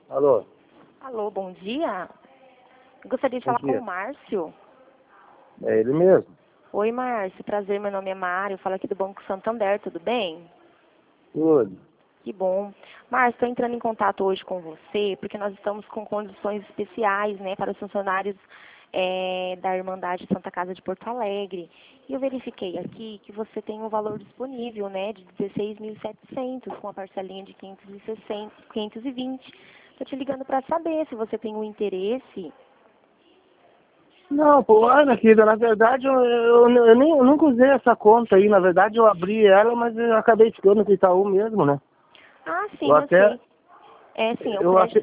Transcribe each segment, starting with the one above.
Alô? Alô, bom dia. Eu gostaria de Bom falar com dia. o Márcio. É ele mesmo? Oi, Márcio. Prazer, meu nome é Mário. Eu falo aqui do Banco Santander, tudo bem? Tudo. Que bom. Márcio, estou entrando em contato hoje com você porque nós estamos com condições especiais, né, para os funcionários da Irmandade Santa Casa de Porto Alegre. E eu verifiquei aqui que você tem um valor disponível, né, de 16.700, com a parcelinha de 560, 520. Estou te ligando para saber se você tem um interesse. Não, pô, olha, querida, na verdade eu nunca usei essa conta aí. Na verdade eu abri ela, mas eu acabei ficando com o Itaú mesmo, né? Ah, Eu sim, eu até. sei. É, sim, é o Eu crédito. achei.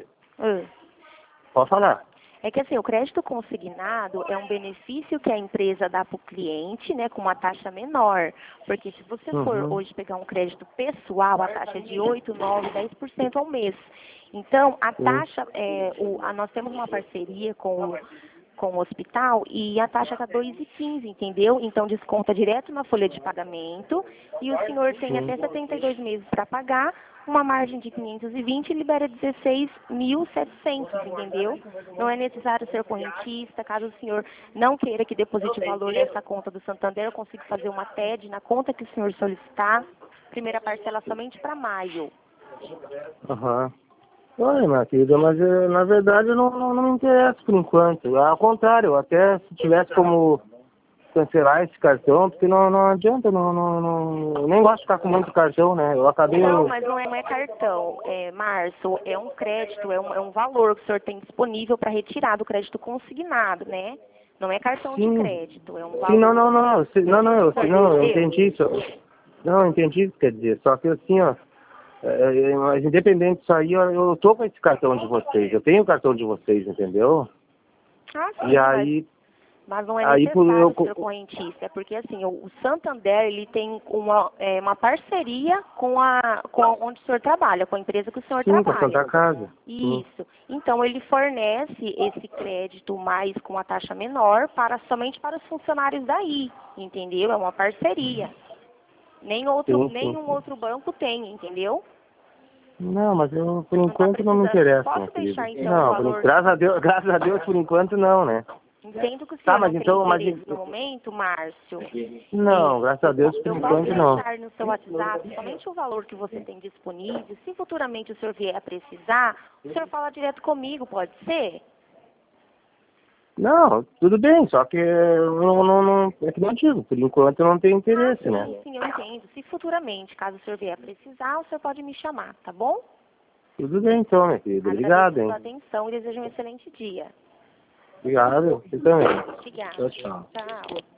Pode falar. É que assim, o crédito consignado é um benefício que a empresa dá para o cliente, né, com uma taxa menor. Porque se você for Uhum. hoje pegar um crédito pessoal, a taxa é de 8, 9, 10% ao mês. Então, a Sim. taxa, nós temos uma parceria com o hospital e a taxa está 2,15, entendeu? Então desconta direto na folha de pagamento e o senhor tem Sim. até 72 meses para pagar, uma margem de 520 e libera 16.700, entendeu? Não é necessário ser correntista, caso o senhor não queira que deposite o valor nessa conta do Santander, eu consigo fazer uma TED na conta que o senhor solicitar, primeira parcela somente para maio. Aham. Olha, minha querida, mas na verdade eu não me interesso por enquanto. Ao contrário, até se tivesse como cancelar esse cartão, porque não adianta, eu nem gosto de ficar com muito cartão, né? Eu acabei. Não, mas não é cartão, Márcio, é um crédito, é um valor que o senhor tem disponível para retirar do crédito consignado, né? Não é cartão de Sim, crédito, é um sim, valor eu entendeu? entendi isso. Não, eu entendi isso, quer dizer, só que assim, ó, mas independente disso aí, eu tô com esse cartão de vocês, eu tenho o cartão de vocês, entendeu? Ah, E sim, mas não é aí por eu, necessário ser correntista, é porque assim, o Santander, ele tem uma parceria com onde o senhor trabalha, com a empresa que o senhor sim, com a trabalha. Santa Casa, sim, Isso. Então, ele fornece esse crédito mais com a taxa menor somente para os funcionários daí, entendeu? É uma parceria. sim, sim, Nenhum sim. outro banco tem, entendeu? Não, mas eu, por Não está enquanto, não me precisando. interessa, minha Posso querida. deixar, então, o Não, valor? graças a Deus, por enquanto, não, né? Entendo que o Tá, senhor mas não tem então, interesse no momento, Márcio. não, graças a Deus, por Eu posso enquanto, não. deixar no seu WhatsApp somente o valor que você tem disponível. Se futuramente o senhor vier a precisar, o senhor fala direto comigo, pode ser? Não, tudo bem, só que é que não digo, por enquanto eu não tenho Ah, interesse, né? sim, eu entendo. Se futuramente, caso o senhor vier a precisar, o senhor pode me chamar, tá bom? Tudo bem então, minha querida. Agradeço Obrigado, a sua hein? atenção e desejo um excelente dia. Obrigado. Você também. Obrigada. Tchau, tchau. Tchau.